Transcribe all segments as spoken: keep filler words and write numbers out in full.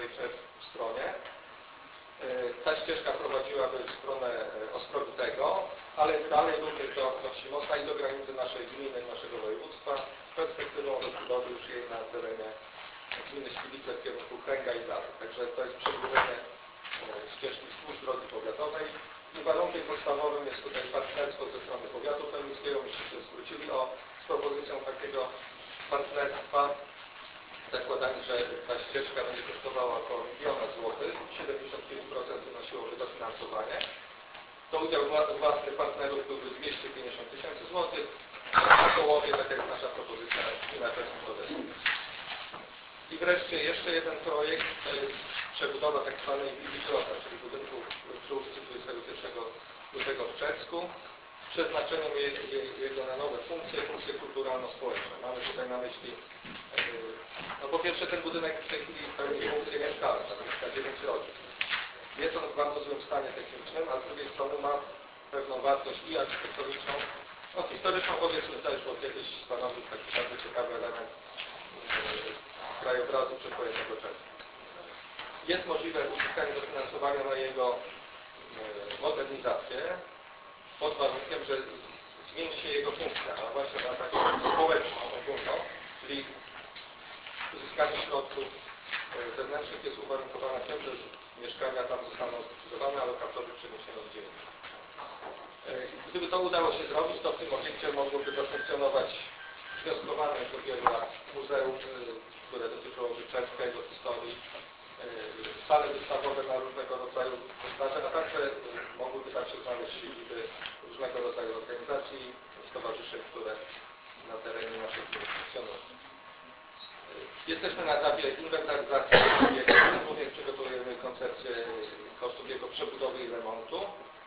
Nowej Czersk w stronie. Ta ścieżka prowadziłaby w stronę Ostrowitego, ale dalej również do, do Wsimosna i do granicy naszej gminy, naszego województwa, z perspektywą rozbudowy już jej na terenie gminy Świdnice w kierunku Kręga i dalej. Także to jest przedłużenie ścieżki wzdłuż drogi powiatowej. I warunkiem podstawowym jest tutaj partnerstwo ze strony powiatu chełmskiego. Myśmy się zwrócili o, z propozycją takiego partnerstwa, zakładając, że ta ścieżka będzie kosztowała około miliona złotych, siedemdziesiąt pięć procent wynosiłoby dofinansowanie. To udział własny partnerów byłby dwieście pięćdziesiąt tysięcy złotych, a w połowie, tak jak nasza propozycja, gmina Czersk-Modesty. I wreszcie jeszcze jeden projekt, to jest przebudowa tak zwanej Willi Grossa, czyli budynku przy ulicy dwudziestego pierwszego lutego w Czersku, z przeznaczeniem je, je, jego na nowe funkcje, funkcje kulturalno-społeczne. Mamy tutaj na myśli, no po pierwsze ten budynek w tej chwili pełni funkcję mieszkalną, mieszka dziewięć rodzin. Jest on w bardzo złym stanie technicznym, a z drugiej strony ma pewną wartość i architektoniczną, no historyczną powiedzmy też, bo kiedyś stanowił taki bardzo ciekawy element krajobrazu przedwojennego Czeska. Jest możliwe uzyskanie dofinansowania na jego modernizację pod warunkiem, że zmieni się jego funkcja, a właśnie na taką społeczną, ogólną, czyli uzyskanie środków zewnętrznych jest uwarunkowane tym, że mieszkania tam zostaną zlikwidowane, a lokatorzy przeniesione gdzie indziej. Gdyby to udało się zrobić, to w tym obiekcie mogłoby zafunkcjonować wnioskowane już od wielu lat muzeum, które dotyczyłoby Czerska, jego historii, sale wystawowe na różnego rodzaju wystawy, a także mogłyby tam się znaleźć siedziby różnego rodzaju organizacji i stowarzyszeń, które na terenie naszej gminy funkcjonują. Jesteśmy na etapie inwentaryzacji obiektu, również przygotowujemy koncepcję kosztów jego przebudowy i remontu.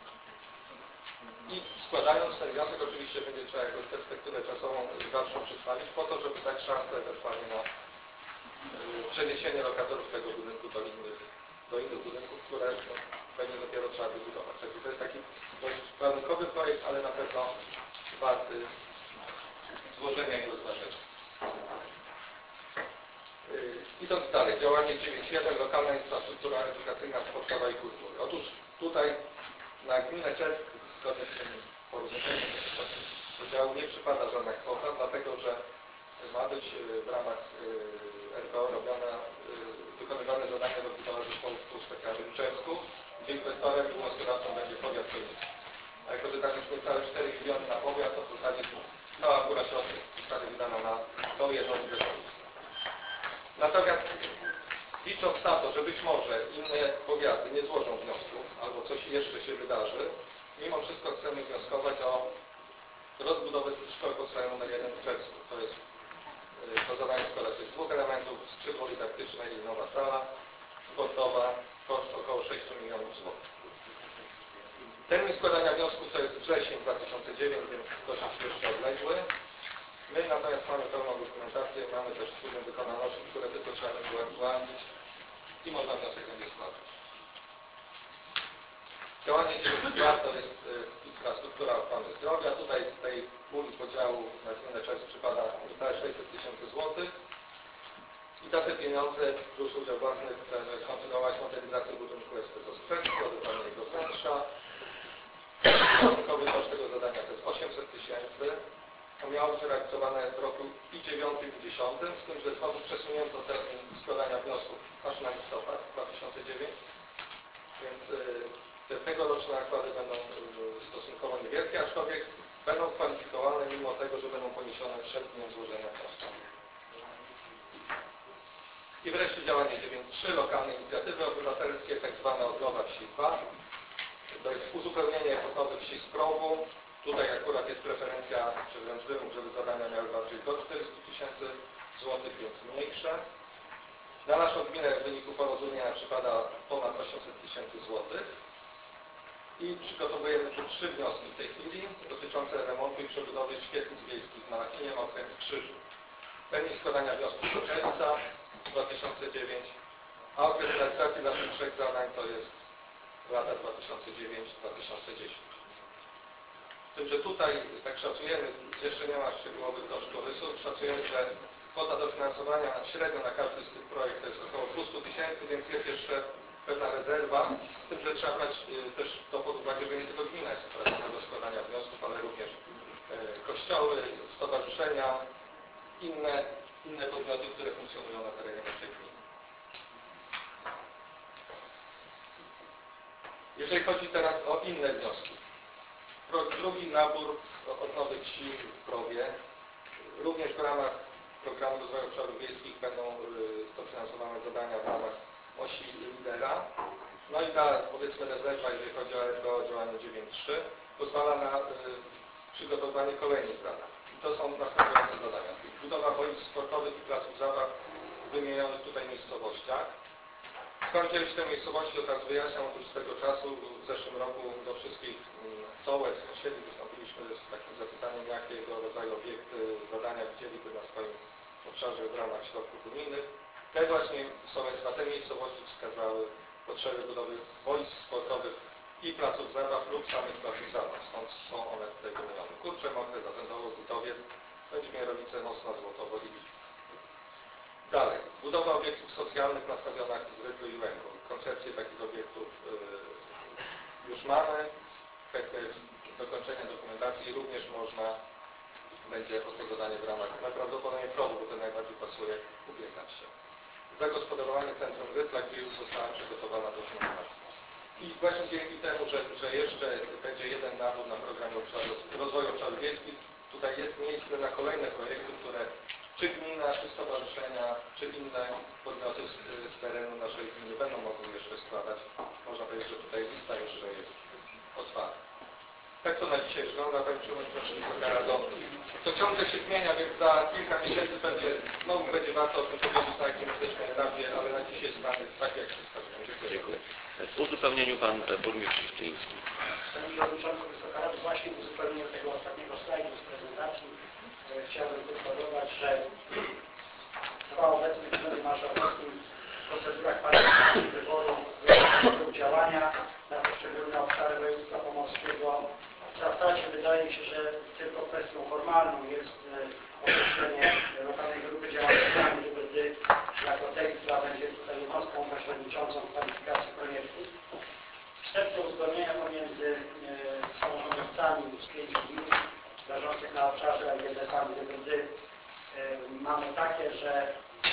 I składając ten wniosek, oczywiście będzie trzeba jakąś perspektywę czasową dalszą przedstawić, po to, żeby dać szansę ewentualnie na przeniesienie lokatorów tego budynku do innych, do innych budynków, które no, pewnie dopiero trzeba wybudować. Także to jest taki dość warunkowy projekt, ale na pewno warty złożenia i rozważenia. Idąc dalej, działanie dziewięć jeden, lokalna infrastruktura edukacyjna, sportowa i kultury. Otóż tutaj na gminę Czersk zgodnie z tym porozumieniem podziału nie przypada żadna kwota, dlatego że ma być w ramach R P O robione, wykonywane zadania do budowy zespołów specjalnych w Czersku, gdzie inwestorem i wnioskodawcą będzie powiat chełmski. A jako, że tam jest niecałe cztery miliony na powiat, to w zasadzie cała góra środków zostanie wydana na tą jedną inwestycję. Natomiast licząc na to, że być może inne powiaty nie złożą wniosków, albo coś jeszcze się wydarzy, mimo wszystko chcemy wnioskować o rozbudowę szkoły podstawowej numer jeden w Czersku. To jest to zadanie składa się z dwóch elementów, skrzydło dydaktyczne i nowa sala sportowa, koszt około sześć milionów złotych. Termin składania wniosków to jest wrzesień dwa tysiące dziewiąty, więc dosyć jeszcze odległy. My natomiast mamy pełną dokumentację, mamy też studium wykonalności, które tylko trzeba będzie ułamnić i można wniosek będzie składać. Działanie dziewięć dwa to jest infrastruktura ochrony zdrowia. Tutaj z tej puli podziału na gminę Czersk przypada niecałe sześćset tysięcy złotych. I za te pieniądze plus udział własny chcemy kontynuować modernizację budynku S P Z w Czersku, odebranie jego wnętrza. Warunkowy koszt tego zadania to jest osiemset tysięcy. To miało być realizowane w roku i dziewiątym i dziesiątym, z tym, że znowu przesunięto termin składania wniosków aż na listopad dwa tysiące dziewiąty. Więc te tegoroczne nakłady będą stosunkowo niewielkie, aczkolwiek będą kwalifikowane mimo tego, że będą poniesione przed dniem złożenia wniosku. I wreszcie działanie dziewięć trzy, lokalne inicjatywy obywatelskie, tak zwana odnowa wsi dwa. To jest uzupełnienie odnowy wsi Skrowu. Tutaj akurat jest preferencja, czy wręcz wymóg, żeby zadania miały bardziej do czterystu tysięcy złotych, więc mniejsze. Na naszą gminę w wyniku porozumienia przypada ponad osiemset tysięcy złotych. I przygotowujemy tu trzy wnioski w tej chwili dotyczące remontu i przebudowy świetlic wiejskich na Kinie, Okręt i Krzyżu. Termin składania wniosków do czerwca dwa tysiące dziewiąty, a okres realizacji dla tych trzech zadań to jest lata dwa tysiące dziewiąty do dwa tysiące dziesiątego. Z tym, że tutaj tak szacujemy, jeszcze nie ma szczegółowych kosztorysów, szacujemy, że kwota dofinansowania średnio na każdy z tych projektów to jest około dwieście tysięcy, więc jest jeszcze pewna rezerwa, z tym, że trzeba brać też to pod uwagę, że nie tylko gmina jest uprawniona do składania wniosków, ale również kościoły, stowarzyszenia, inne, inne podmioty, które funkcjonują na terenie naszej gminy. Jeżeli chodzi teraz o inne wnioski. Drugi nabór odnowych sił w Prowie. Również w ramach Programu Rozwoju Obszarów Wiejskich będą dofinansowane zadania w ramach osi lidera. No i ta, powiedzmy, rezerwa, jeżeli chodzi o R P O działanie dziewięć trzy, pozwala na y, przygotowanie kolejnych zadań. I to są następujące zadania. Budowa boisk sportowych i placów zabaw w wymienionych tutaj miejscowościach. Skąd wzięły się te miejscowości, od razu wyjaśniam. Otóż z tego czasu, w zeszłym roku do wszystkich sołectw, sąsiedzi wystąpiliśmy z takim zapytaniem, jakiego rodzaju obiekty, zadania widzieliby na swoim obszarze w ramach środków unijnych. Te właśnie sołectwa, te miejscowości wskazały potrzeby budowy boisk sportowych i placów zabaw lub samych placów zabaw. Stąd są one tutaj wymienione. Kurcze, Mokre, Zatędowo, Gutowiec, Będzimierowice, Mosna, Złotowo i Liczba. Dalej, budowa obiektów socjalnych na stadionach w Zrytlu i Łęku. Koncepcję takich obiektów yy, już mamy. Kwestia jest dokończenia dokumentacji. Również można będzie o to zadanie w ramach najprawdopodobniej Prowu, bo to najbardziej pasuje, ubiegać się. Zagospodarowanie centrum Rytla, gdzie już została przygotowana dokumentacja. I właśnie dzięki temu, że, że jeszcze będzie jeden nabór na programie obszaru, rozwoju obszarów wiejskich, tutaj jest miejsce na kolejne projekty, które czy gmina, czy stowarzyszenia, czy inne podmioty z, z terenu naszej gminy będą mogły jeszcze składać. Można powiedzieć, że tutaj lista jeszcze jest otwarta. Tak to na dzisiaj wygląda, Pani Przewodnicząca Rado. To ciągle się zmienia, więc za kilka miesięcy będzie, znowu będzie warto o tym powiedzieć, na jakim jesteśmy etapie, ale na dzisiaj stan jest taki, jak przedstawiłem. Dziękuję. Dziękuję. W uzupełnieniu Pan Burmistrz Szczyński. Panie Przewodniczący, Wysoka Rado, właśnie w uzupełnieniu tego ostatniego slajdu z prezentacji e, chciałbym konstatować, że trwa obecnie w Urzędzie Marszałkowskim w procedurach partycypacji wyboru działania na poszczególne obszary województwa pomorskiego. W zasadzie wydaje mi się, że tylko kwestią formalną jest określenie lokalnej grupy działania, gdy jako tej, która będzie tutaj jednostką pośredniczącą w kwalifikacji projektu. Wstępne uzgodnienia pomiędzy e, samorządowcami z pięciu gmin leżących na obszarze L G D S-ami D B D e, mamy takie, że e,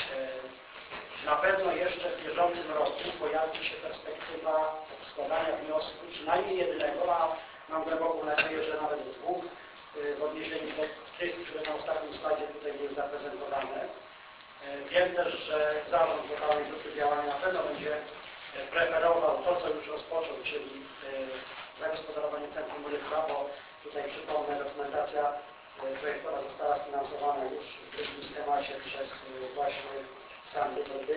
na pewno jeszcze w bieżącym roku pojawi się perspektywa składania wniosku, przynajmniej jednego, a mam głęboką nadzieję, że nawet dwóch, w odniesieniu do tych, które na ostatnim slajdzie tutaj były zaprezentowane. Wiem też, że zarząd lokalnej grupy działania na pewno będzie preferował to, co już rozpoczął, czyli zagospodarowanie centrum Rytla, bo tutaj przypomnę, dokumentacja projektowa została sfinansowana już w drugim schemacie przez właśnie sam D B D.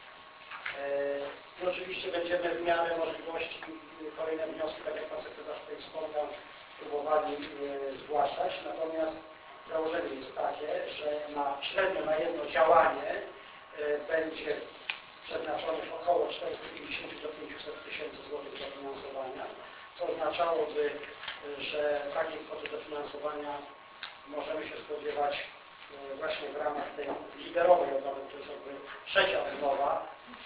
I oczywiście będziemy w miarę możliwości kolejne wnioski, tak jak Pan Sekretarz tutaj wspomniał, próbowali zgłaszać. Natomiast założenie jest takie, że na średnio na jedno działanie będzie przeznaczonych około czterysta pięćdziesiąt do pięciuset tysięcy złotych dofinansowania, co oznaczałoby, że takiej kwoty dofinansowania możemy się spodziewać właśnie w ramach tej liderowej odnowy, to jest jakby trzecia odnowa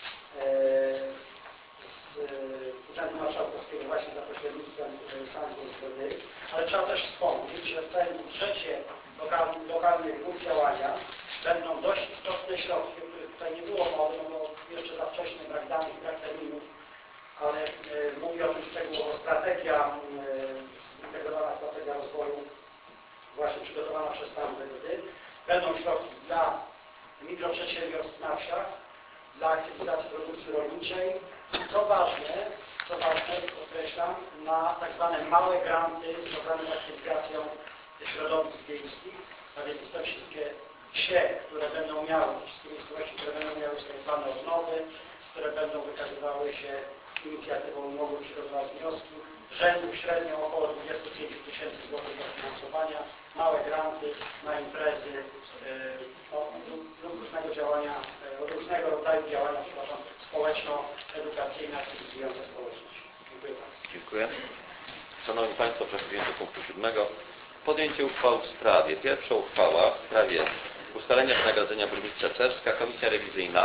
z Urzędu Marszałkowskiego właśnie za pośrednictwem samych S B D. Ale trzeba też wspomnieć, że w całym budżecie lokalnych grup działania będą dość istotne środki, o których tutaj nie było mowy, no bo jeszcze za wcześnie, brak danych, brak terminów, ale y, mówi o tym szczegółowo strategia, y, zintegrowana strategia rozwoju właśnie przygotowana przez sam D B D. Będą środki dla mikroprzedsiębiorstw na wsiach, dla aktywizacji produkcji rolniczej i co ważne, co ważne, podkreślam, na tak zwane małe granty związane z aktywizacją środowisk wiejskich, a więc te wszystkie wsie, które będą miały, te wszystkie miejscowości, które będą miały swoje plany odnowy, które będą wykazywały się inicjatywą i mogły przygotować wnioski, rzędu średnio około dwudziestu pięciu tysięcy złotych dofinansowania, małe granty na imprezy no, lub różnego działania, różnego rodzaju działania, przepraszam, społeczno-edukacyjne, aktywizujące społeczność. Dziękuję bardzo. Dziękuję. Szanowni Państwo, przechodzimy do punktu siódmego. Podjęcie uchwał w sprawie. Pierwsza uchwała w sprawie ustalenia wynagrodzenia burmistrza Czerska, komisja rewizyjna.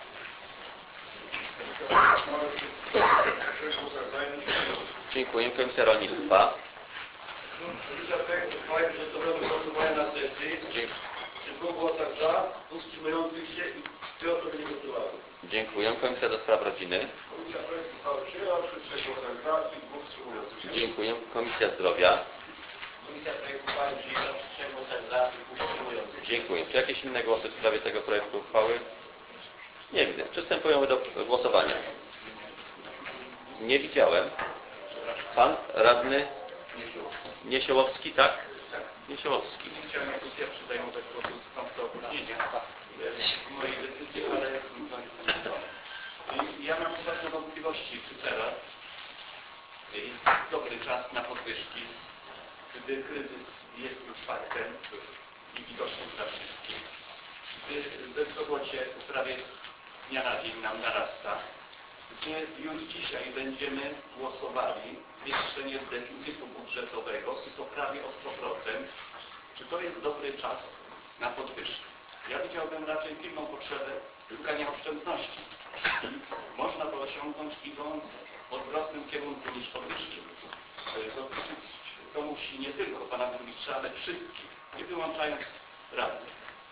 Dziękuję. Komisja rolnictwa. Komisja projektu uchwały przedstawiono głosowania na sesji. Przy dwóch głosach za, dwóch wstrzymujących się i trzy osoby nie głosowały. Dziękuję. Komisja do spraw rodziny. Komisja projektu uchwały przyjęła przy trzech głosach za i dwóch wstrzymujących się. Dziękuję. Komisja zdrowia. Komisja projektu uchwały przyjęła przy trzech głosach za i dwóch wstrzymujących się. Dziękuję. Czy jakieś inne głosy w sprawie tego projektu uchwały? Nie widzę. Przystępujemy do głosowania. Nie widziałem. Pan radny Niesiołowski, tak? Niesiołowski. Nie chciałem jako pierwszy zajmować głosu z Państwa opóźnienia w mojej decyzji, ale no, ja mam poważne wątpliwości, czy teraz jest dobry czas na podwyżki, gdy kryzys jest już faktem i widoczny dla wszystkich, gdy bezrobocie prawie z dnia na dzień nam narasta, gdzie już dzisiaj będziemy głosowali zwiększenie deficytu budżetowego i to prawie o sto procent. Czy to jest dobry czas na podwyżki? Ja widziałbym raczej pilną potrzebę szukania oszczędności. I można to osiągnąć idąc w odwrotnym kierunku niż podwyżki. Dotyczyć to musi nie tylko pana burmistrza, ale wszystkich, nie wyłączając radnych.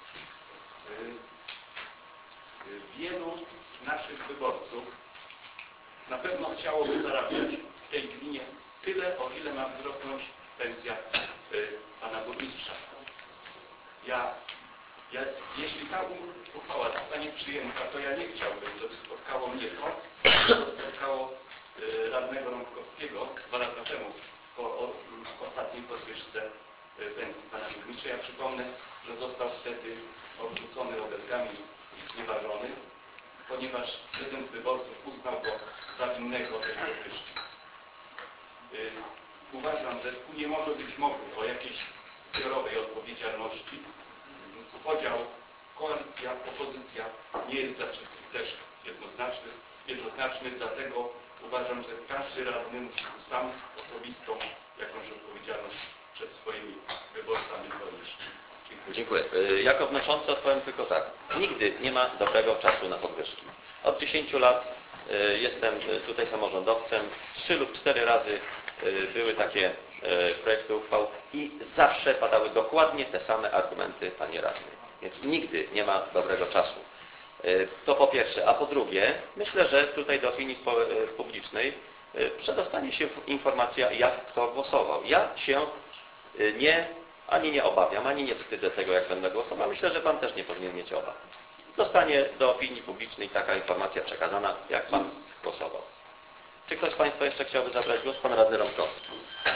Wielu naszych wyborców na pewno chciałoby zarabiać w tej gminie tyle, o ile ma wzrosnąć pensja y, pana burmistrza. Ja, ja, jeśli ta uchwała zostanie przyjęta, to ja nie chciałbym, żeby spotkało mnie to, co spotkało y, radnego Rączkowskiego dwa lata temu po o, ostatniej podwyżce y, pensji pana burmistrza. Ja przypomnę, że został wtedy odrzucony obelgami i znieważony, ponieważ jeden z wyborców uznał go za winnego tej podwyżki. Yy, uważam, że tu nie może być mowy o jakiejś zbiorowej odpowiedzialności. Podział koalicja, opozycja nie jest dla wszystkich też jednoznaczny, jednoznaczny, dlatego uważam, że każdy radny musi sam osobistą jakąś odpowiedzialność przed swoimi wyborcami ponieść. Dziękuję. Jako wnoszący odpowiem tylko tak. Nigdy nie ma dobrego czasu na podwyżki. Od dziesięciu lat jestem tutaj samorządowcem. Trzy lub cztery razy były takie projekty uchwał i zawsze padały dokładnie te same argumenty, panie radny. Więc nigdy nie ma dobrego czasu. To po pierwsze. A po drugie, myślę, że tutaj do opinii publicznej przedostanie się informacja, jak kto głosował. Ja się nie ani nie obawiam, ani nie wstydzę tego, jak będę głosował. Myślę, że pan też nie powinien mieć obaw. Zostanie do opinii publicznej taka informacja przekazana, jak pan głosował. Czy ktoś z państwa jeszcze chciałby zabrać głos? Pan radny Rączkowski.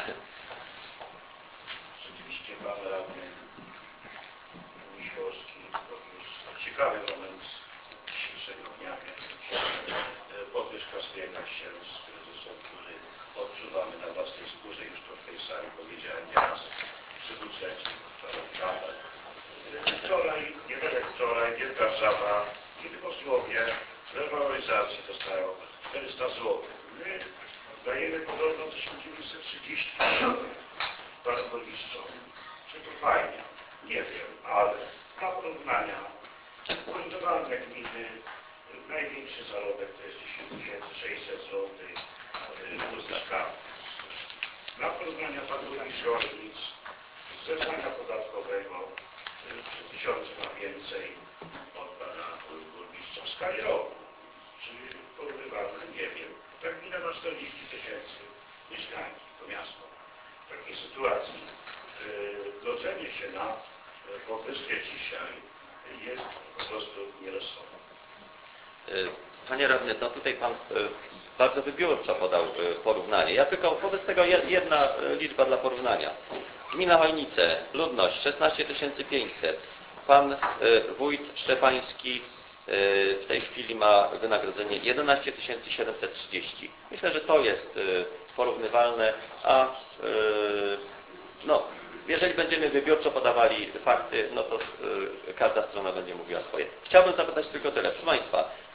Rzeczywiście pan radny Niesiołowski również ciekawy moment dzisiejszego dnia. Podwyżka zbiega się z kryzysem, który odczuwamy na własnej skórze. Już to w tej sali powiedziałem nieraz. Przy budżecie, wczoraj, wczoraj, nie tak jak wczoraj, wielka żaba, kiedy posłowie w waloryzacji dostają czterysta złotych. My dajemy podobno tysiąc dziewięćset trzydzieści panu burmistrzom. Czy to fajnie? Nie wiem, ale dla porównania poszczególne gminy, największy zarobek to jest dziesięć tysięcy sześćset złotych uzyskany. Dla porównania pan burmistrz Orlic z zeznania podatkowego trzy tysiące ma więcej od pana burmistrza w skali roku. Czy porównywalne? Nie wiem. Ta gmina ma czterdzieści tysięcy mieszkańców, to miasto. W takiej sytuacji yy, godzenie się na podwyżkę dzisiaj jest po prostu nierozsądne. Panie radny, no tutaj pan bardzo wybiórczo podał porównanie. Ja tylko wobec tego jedna liczba dla porównania. Gmina Chojnice, ludność szesnaście tysięcy pięćset. Pan wójt Szczepański w tej chwili ma wynagrodzenie jedenaście tysięcy siedemset trzydzieści. Myślę, że to jest porównywalne, a no, jeżeli będziemy wybiórczo podawali fakty, no to każda strona będzie mówiła swoje. Chciałbym zapytać tylko tyle. Proszę państwa,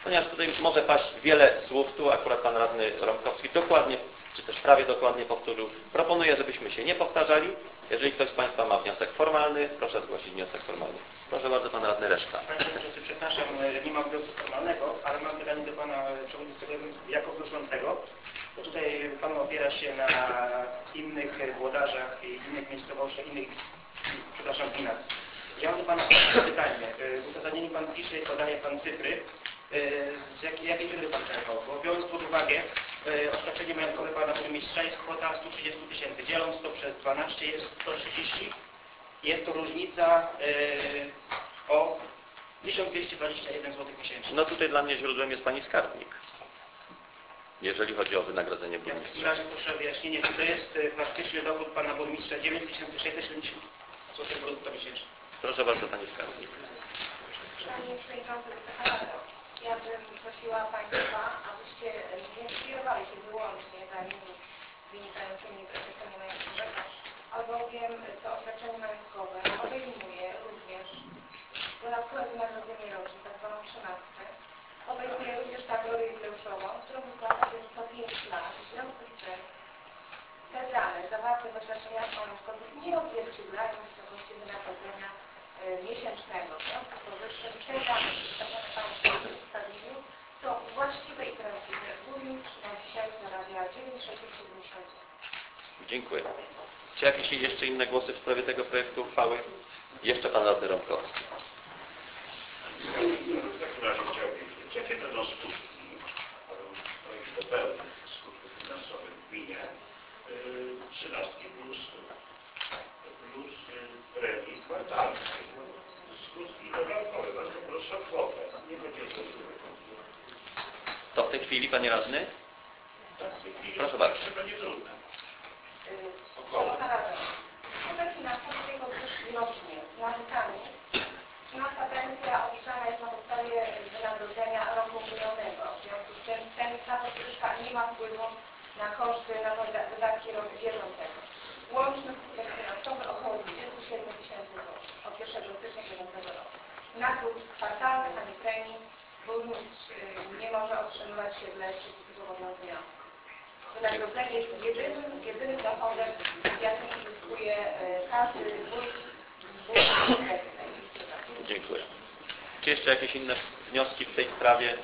Ponieważ tutaj może paść wiele słów, tu akurat pan radny Rąbkowski dokładnie, czy też prawie dokładnie powtórzył. Proponuję, żebyśmy się nie powtarzali. Jeżeli ktoś z państwa ma wniosek formalny, proszę zgłosić wniosek formalny. Proszę bardzo, pan radny Reszka. Panie Przewodniczący, przepraszam, nie mam wniosku formalnego, ale mam pytanie do Pana Przewodniczącego jako wnoszącego. Bo tutaj Pan opiera się na innych włodarzach i innych miejscowościach, innych, przepraszam, gminach. Ja mam do Pana pytanie. W uzasadnieniu Pan pisze i podaje Pan cyfry. Z jakiej, jakiej cyfry Pan czerpał? Bo biorąc pod uwagę oświadczenie majątkowe Pana Burmistrza jest kwota sto trzydzieści tysięcy. Dzieląc to przez dwanaście jest sto trzydzieści. Jest to różnica yy, o tysiąc dwieście dwadzieścia jeden złotych miesięcznie. No tutaj dla mnie źródłem jest pani skarbnik, jeżeli chodzi o wynagrodzenie Ja w takim burmistrza. razie proszę o wyjaśnienie, czy to jest yy, faktyczny dochód Pana Burmistrza dziewięć tysięcy sześćset siedemdziesiąt złotych brutto miesięcznie. Proszę bardzo, pani skarbnik. Panie Przewodniczący, ja bym prosiła Państwa, abyście nie skierowali się wyłącznie danymi wynikającymi z oświadczenia majątkowego, albowiem to oświadczenie majątkowe obejmuje również dodatkowe wynagrodzenie roczne, tak zwaną trzynastkę. Obejmuje również nagrodę jubileuszową, którą wypłaca się co pięć lat. W związku z tym te dane zawarte w oświadczeniach majątkowych nie odzwierciedlają wysokości wynagrodzenia y, miesięcznego. W związku z powyższym te dane przedstawione Państwu w przedstawieniu są właściwe i prawdziwe. Burmistrz na dzisiaj zarabia dziewięć tysięcy sześćset siedemdziesiąt złotych. Dziękuję. Czy jakieś jeszcze inne głosy w sprawie tego projektu uchwały? Jeszcze pan radny Rąbkowski. W takim razie chciałbym wiedzieć, jakie będą skutki, projekt dopełni skutków finansowych w gminie, trzynastki plus, plus premii kwartalnej. Skutki dodatkowe, bardzo proszę o kwotę, nie chodzi o złotówkę. To w tej chwili, panie radny? Tak, w tej chwili Proszę bardzo. to będzie trudne. Szanowna Rado, skutek finansowy tej podwyżki rocznie narzekamy. trzynasta pensja obliczana jest na podstawie wynagrodzenia roku minionego. W związku z tym ten, ta podwyżka nie ma wpływu na koszty, na wydatki roku bieżącego. Łączny skutek finansowy około dwadzieścia siedem tysięcy złotych od pierwszego stycznia bieżącego roku. Nagród kwartalnych ani premii burmistrz nie może otrzymywać się dla przepisów obowiązujących. Wynagrodzenie jest jedynym, jedynym dochodem, jakim uzyskuje każdy wójt z budżetu. Dziękuję. Czy jeszcze jakieś inne wnioski w tej sprawie?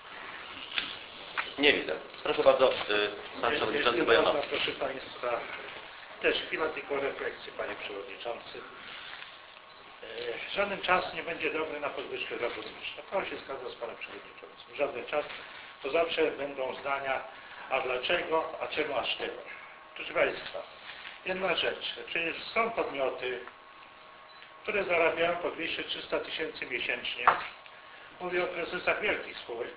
Nie widzę. Proszę bardzo, pan przewodniczący Bojanowski. Proszę Państwa, też chwila tylko refleksji, Panie Przewodniczący. Żaden czas nie będzie dobry na podwyżkę dla burmistrza. To się zgadza z Panem Przewodniczącym. Żaden czas, to zawsze będą zdania, a dlaczego, a czemu aż tyle. Proszę Państwa, jedna rzecz. Przecież są podmioty, które zarabiają po dwieście trzysta tysięcy miesięcznie. Mówię o prezesach wielkich spółek,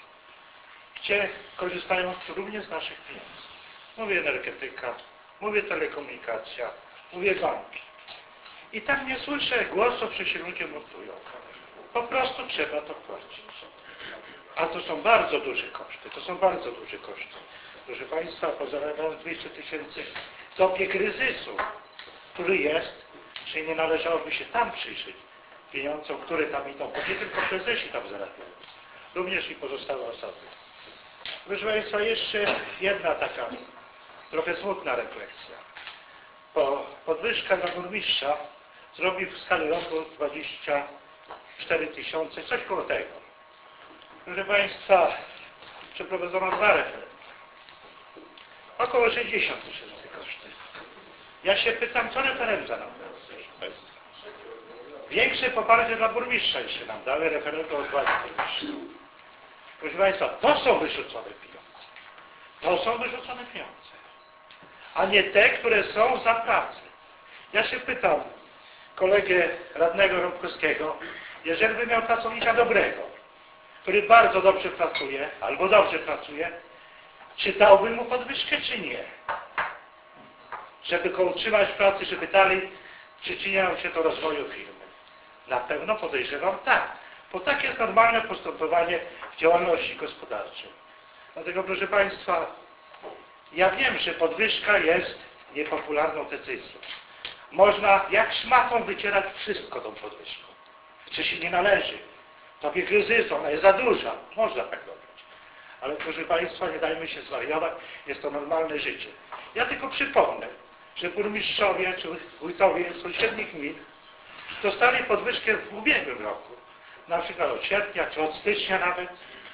gdzie korzystają również z naszych pieniędzy. Mówię energetyka, mówię telekomunikacja, mówię banki. I tam nie słyszę głosów, że się ludzie montują. Po prostu trzeba to płacić. A to są bardzo duże koszty, to są bardzo duże koszty. Proszę Państwa, pozarabiając dwieście tysięcy w dobie kryzysu, który jest, czy nie należałoby się tam przyjrzeć pieniądzom, które tam idą, bo nie tylko prezesi tam zarabiają, również i pozostałe osoby. Proszę Państwa, jeszcze jedna taka trochę smutna refleksja. Bo podwyżka dla burmistrza zrobi w skali roku dwadzieścia cztery tysiące, coś koło tego. Proszę Państwa, przeprowadzono dwa referendum. Około sześćdziesiąt tysięcy koszty. Ja się pytam, co referenda nam dały, proszę Państwa. Większe poparcie dla burmistrza jeszcze nam dały referendum o władzy burmistrza. Proszę Państwa, to są wyrzucone pieniądze. To są wyrzucone pieniądze. A nie te, które są za pracę. Ja się pytam kolegę radnego Rąbkowskiego, jeżeli by miał pracownika dobrego, który bardzo dobrze pracuje, albo dobrze pracuje, czy dałby mu podwyżkę, czy nie? Żeby go utrzymać w pracy, żeby dalej przyczyniał się do rozwoju firmy. Na pewno podejrzewam tak, bo tak jest normalne postępowanie w działalności gospodarczej. Dlatego, proszę Państwa, ja wiem, że podwyżka jest niepopularną decyzją. Można jak szmatą wycierać wszystko tą podwyżką. Czy się nie należy. tobie kryzysu, ona jest za duża. Można tak robić. Ale proszę Państwa, nie dajmy się zwariować, jest to normalne życie. Ja tylko przypomnę, że burmistrzowie czy wójtowie sąsiednich gmin dostali podwyżkę w ubiegłym roku, na przykład od sierpnia czy od stycznia nawet.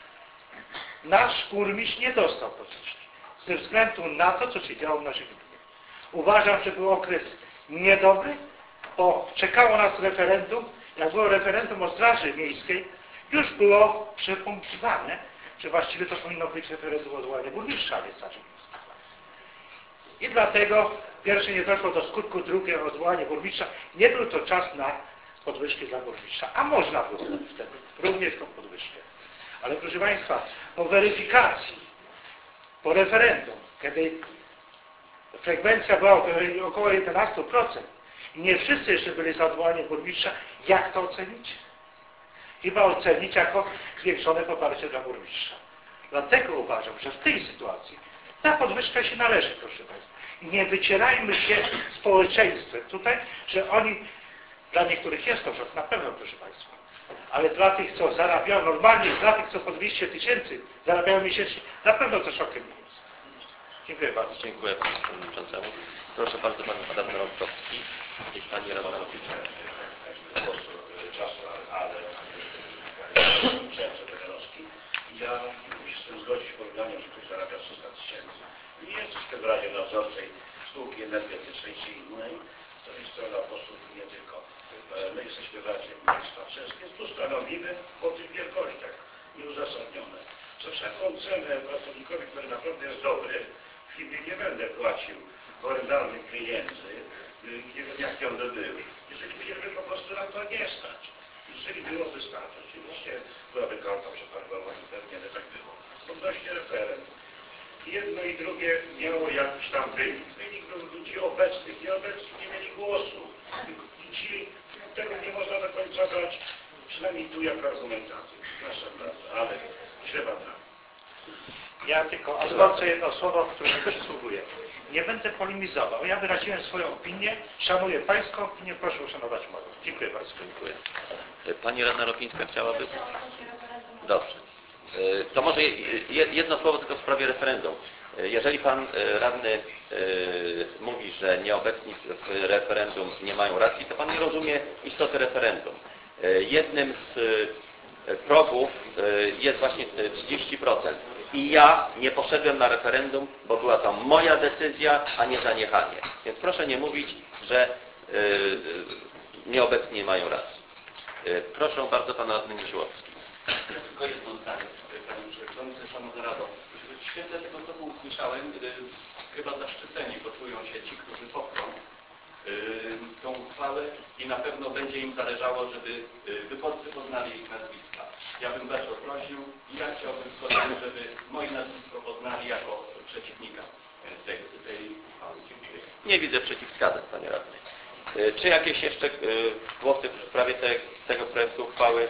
Nasz burmistrz nie dostał podwyżki ze względu na to, co się działo w naszej gminie. Uważam, że był okres niedobry, bo czekało nas referendum. Jak było referendum o Straży Miejskiej, już było przypunktowane, że właściwie to powinno być referendum o odwołanie burmistrza, a nie Straży Miejskiej. I dlatego pierwsze nie doszło do skutku, drugie odwołanie burmistrza. Nie był to czas na podwyżki dla burmistrza, a można było wtedy również tą podwyżkę. Ale proszę Państwa, po weryfikacji, po referendum, kiedy frekwencja była około jedenaście procent i nie wszyscy jeszcze byli za odwołaniem burmistrza, jak to ocenić? Chyba ocenić jako zwiększone poparcie dla burmistrza. Dlatego uważam, że w tej sytuacji ta podwyżka się należy, proszę Państwa. I nie wycierajmy się społeczeństwem tutaj, że oni, dla niektórych jest to szok, na pewno, proszę Państwa. Ale dla tych, co zarabiają normalnie, dla tych, co po dwieście tysięcy zarabiają miesięcznie, na pewno to szokiem nie jest. Dziękuję bardzo. Dziękuję Panu Przewodniczącemu. Proszę bardzo, Pan Adam Rączkowski i Pani Radna Lotnicza. Czasu, ale księdze Begerowski. Ja muszę się z tym zgodzić z porównaniem, że ktoś zarabia trzysta tysięcy. Nie jesteśmy w Radzie Nadzorczej spółki energetycznej czy innej. To jest strona posłów nie tylko. My jesteśmy w Radzie Państwa Czeskie. Tu stanowimy o tych wielkościach nieuzasadnione. Za wszelką cenę pracownikowi, który naprawdę jest dobry, w firmie nie będę płacił horrendalnych pieniędzy, nie wiem jakie one były. Jeżeli firmy po prostu na to nie stać. Jeżeli byłoby stać, oczywiście byłaby karta przetargowa i pewnie nie tak było. Odnośnie referendum. Jedno i drugie miało jakiś tam wynik. Wynik był ludzi obecnych, nieobecni nie mieli głosu. I ci, tego nie można do końca brać, przynajmniej tu jako argumentację. Przepraszam bardzo, ale źle pan trafił. Ja tylko odwrócę jedno słowo, które mi przysługuje. Nie będę polemizował. Ja wyraziłem swoją opinię. Szanuję Pańską opinię. Proszę uszanować moją. Dziękuję bardzo. Dziękuję. Pani Radna Lotnicka chciałaby? Dobrze. To może jedno słowo tylko w sprawie referendum. Jeżeli Pan Radny mówi, że nieobecni w referendum nie mają racji, to Pan nie rozumie istoty referendum. Jednym z progów jest właśnie trzydzieści procent. I ja nie poszedłem na referendum, bo była to moja decyzja, a nie zaniechanie. Więc proszę nie mówić, że nieobecni nie mają racji. Proszę bardzo Pana Radny Misiłowski. Tylko jedno zdanie, Panie Przewodniczący, Szanowna Rado. W świetle tego, co tu usłyszałem, chyba zaszczyceni poczują się ci, którzy poprą tą uchwałę i na pewno będzie im zależało, żeby wyborcy poznali ich nazwiska. Ja bym bardzo prosił i ja chciałbym z kolei, żeby moje nazwisko poznali jako przeciwnika tej, tej uchwały. Dziękuję. Nie widzę przeciwwskazań, Panie Radny. Czy jakieś jeszcze głosy w sprawie te, tego projektu uchwały?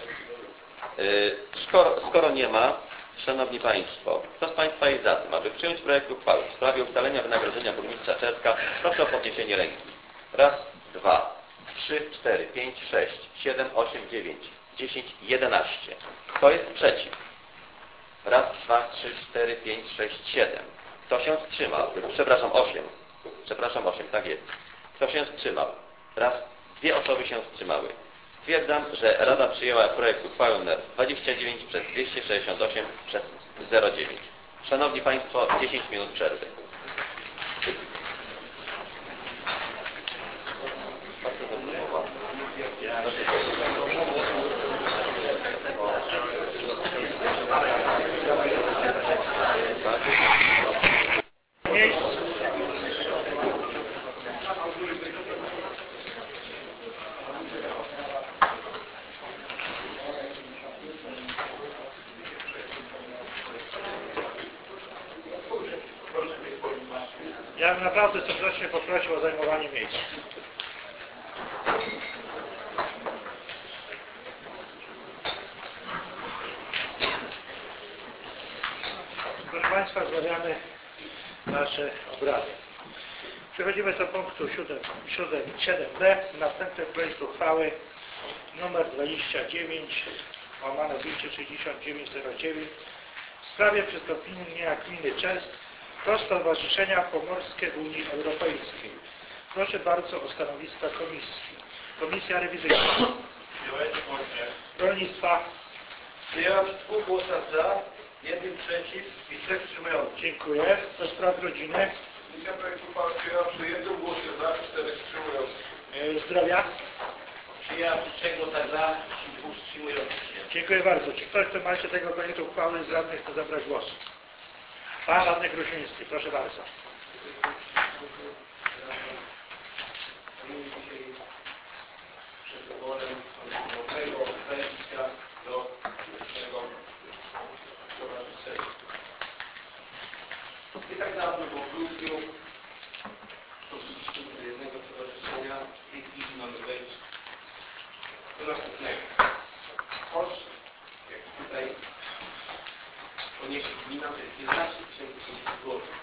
Skoro, skoro nie ma, Szanowni Państwo, kto z Państwa jest za tym, aby przyjąć projekt uchwały w sprawie ustalenia wynagrodzenia burmistrza Czerska? Proszę o podniesienie ręki. Raz, dwa, trzy, cztery, pięć, sześć, siedem, osiem, dziewięć, dziesięć, jedenaście. Kto jest przeciw? Raz, dwa, trzy, cztery, pięć, sześć, siedem. Kto się wstrzymał? Przepraszam, osiem. Przepraszam, osiem, tak jest. Kto się wstrzymał? Raz, dwie osoby się wstrzymały. Stwierdzam, że Rada przyjęła projekt uchwały nr dwadzieścia dziewięć przez dwieście sześćdziesiąt osiem przez zero dziewięć. Szanowni Państwo, dziesięć minut przerwy. Ja bym naprawdę serdecznie poprosił o zajmowanie miejsc. Proszę Państwa, zmawiamy nasze obrady. Przechodzimy do punktu siedem b. Następny projekt uchwały numer dwadzieścia dziewięć łamane sześćdziesiąt dziewięć zero dziewięć w sprawie przystąpienia gminy Czest do Stowarzyszenia Pomorskie Unii Europejskiej. Proszę bardzo o stanowiska komisji. Komisja rewizyjna. Rolnictwa. Przyjąłem w dwóch głosach za, jednym przeciw i trzech wstrzymujących. Dziękuję. Do spraw rodziny. Komisja projektu uchwały przyjęła przy jednym głosie za, czterech wstrzymujących. E, Zdrowia. Przyjąłem przy trzech głosach za i dwóch wstrzymujących się. Dziękuję bardzo. Czy ktoś, kto ma jeszcze tego projektu uchwały z radnych chce zabrać głos? Pan radny Gruziński, proszę bardzo. Przed wyborem nowego wejścia do naszego stowarzyszenia. Nie tak dawno, bo w grudniu wstąpiliśmy do jednego stowarzyszenia, w tej chwili mamy wejść do następnego. Koszt, jak tutaj poniesie gmina, to jest jedenaście tysięcy pięćset złotych.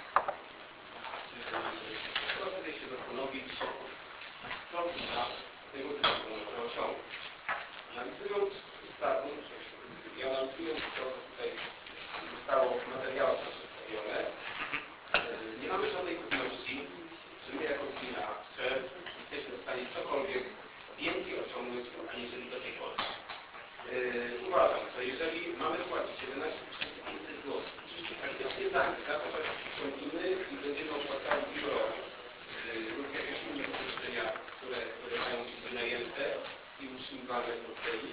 Proszę tutaj się zastanowić, co gmina tego typu może osiągnąć. Analizując stawę, i analizując to, co tutaj zostało w materiałach przedstawione, nie mamy żadnej pewności, że my jako gmina Czerw jesteśmy w stanie cokolwiek więcej osiągnąć aniżeli do tej pory. Yy, uważam, że jeżeli mamy płacić jedenaście tysięcy pięćset złotych, praktycznie za nic, za to, że wstąpimy i będziemy opłacali biuro yy, lub jakieś inne pomieszczenia, które, które mają być wynajęte i utrzymywane w hoteli,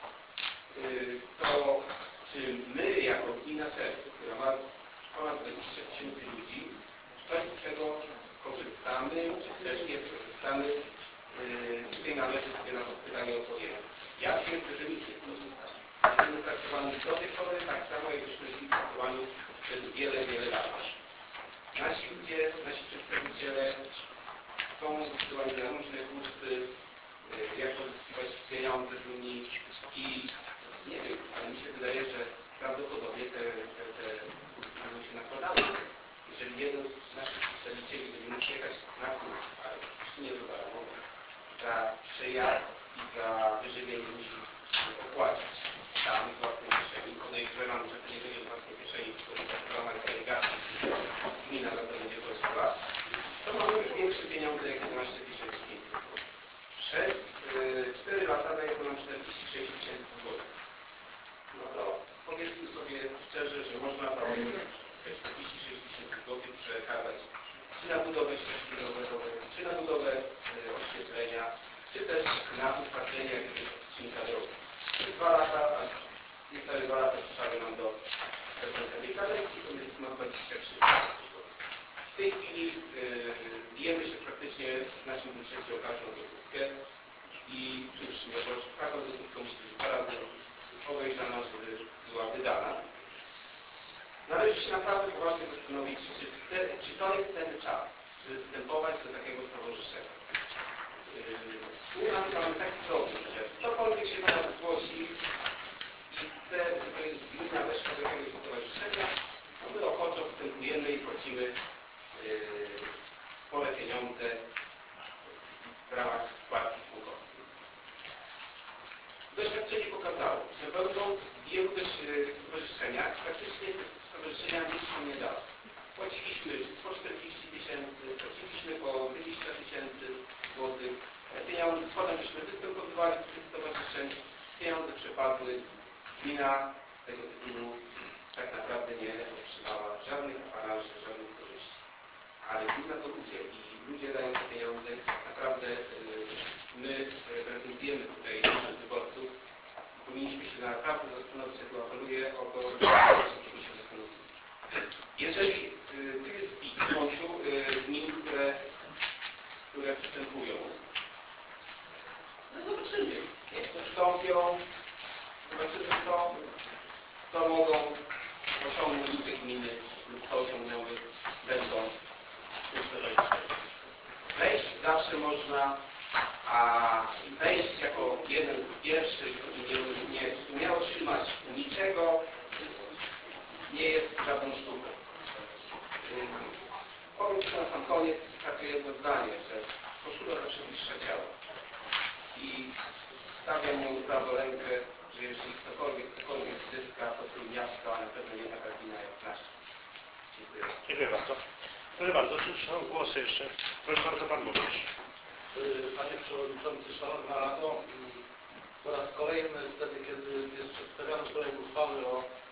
yy, to czy my jako gmina Czerw, która ma ponad dwadzieścia tysięcy ludzi, coś z tego korzystamy, czy też nie skorzystamy, yy, tutaj należy sobie na to pytanie odpowiedzieć. Ja twierdzę, że nic nie skorzystamy. Jesteśmy traktowani do tej pory tak samo, jak żeśmy byli traktowani przez wiele, wiele lat. Nasi ludzie, nasi przedstawiciele są wysyłani na różne kursy, yy, jak pozyskiwać pieniądze z Unii i nie wiem, ale mi się wydaje, że prawdopodobnie te, te, te kursy będą się nakładały. Jeżeli jeden z naszych przedstawicieli będzie mógł jechać na kurs, ale nie za darmo, za przejazd i za wyżywienie musi opłacić tam z własnej kieszeni. Podejrzewam, że to nie będzie z własnej kieszeni, tylko w ramach delegacji gmina za to będzie płaciła. To mamy już większe pieniądze jak jedenaście tysięcy pięćset złotych. Przez cztery lata daje to nam czterdzieści sześć tysięcy złotych. No to powiedzmy sobie szczerze, że można było te czterdzieści sześć tysięcy złotych przekazać czy na budowę ścieżki rowerowej, czy na budowę e, oświetlenia, czy też na utwardzenie jakiegoś odcinka drogi. Przez dwa lata, a niecałe dwa lata zostały nam do końca tej kadencji, to jest na dwadzieścia trzy tysiące złotych. W tej chwili e, bijemy się praktycznie w naszym budżecie o każdą złotówkę i cóż, no bo taką złotówkę musi być dwa razy podejrzana, żeby była wydana. Należy się naprawdę poważnie zastanowić, czy, te, czy to jest ten czas, żeby wstępować do takiego stowarzyszenia. Yy, u nas mamy taki problem, że ktokolwiek się do nas zgłosi i chce, żeby gmina weszła do jakiegoś stowarzyszenia, to my ochoczo wstępujemy i płacimy yy, spore pieniądze w ramach składki członkowskiej. Doświadczenie pokazało, że będąc w wielu też stowarzyszeniach, praktycznie te stowarzyszenia nic się nie dało. Płaciliśmy po czterdzieści tysięcy, płaciliśmy po dwadzieścia tysięcy złotych. Pieniądze, potem żeśmy występowali do tych stowarzyszeń, pieniądze przepadły. Gmina z tego tytułu tak naprawdę nie otrzymała żadnych apanarzy, żadnych korzyści. Ale gmina to ludzie i ludzie dają te pieniądze. Naprawdę my reprezentujemy tutaj naszych wyborców. Powinniśmy się naprawdę zastanowić, ja tu apeluję o to, żebyśmy się zastanowili. Jeżeli y, tu jest spis pięciu y, gmin, które, które przystępują, no zobaczymy, jak to wstąpią, zobaczymy co, co mogą osiągnąć te gminy lub co osiągnęły będąc w tym stowarzyszeniu. Wejść zawsze można, a wejść jako jeden z pierwszych i nie, nie, nie otrzymać niczego nie jest żadną sztuką. Powiem tylko na sam koniec takie jedno zdanie, że koszula zawsze bliższa ciała. I stawiam moją prawą rękę że jeśli ktokolwiek, ktokolwiek zyska, to Trójmiasto, a na pewno nie taka gmina jak nasza. Dziękuję. Dziękuję bardzo. Proszę bardzo, czy są głosy jeszcze? Proszę bardzo, Pan Burmistrz. Panie Przewodniczący, Szanowna Rado, po raz kolejny wtedy, kiedy jest przedstawiany projekt uchwały o